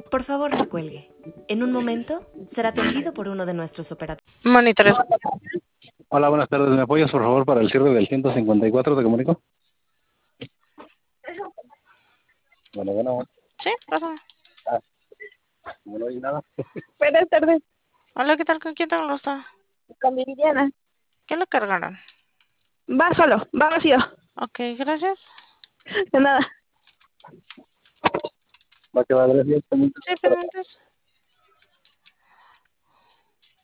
Por favor, no cuelgue. En un momento será atendido por uno de nuestros operadores. Monitores. Hola, buenas tardes. ¿Me apoyas, por favor, para el cierre del 154? ¿Te comunico? Bueno. Sí, pasa. No oí nada. Buenas tardes, Hola, ¿qué tal? ¿Con quién tengo el gusto? con Viridiana. ¿Qué le cargaron? Va solo, va vacío. Ok, gracias. De nada. Va que va, gracias. Sí, permites.